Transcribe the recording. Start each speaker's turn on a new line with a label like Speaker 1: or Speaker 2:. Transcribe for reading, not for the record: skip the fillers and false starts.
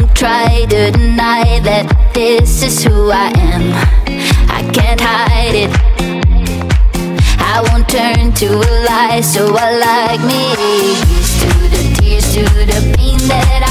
Speaker 1: try to deny that this is who I am. I can't hide it. I won't turn to a lie, so I like me. Here's to the tears, to the pain that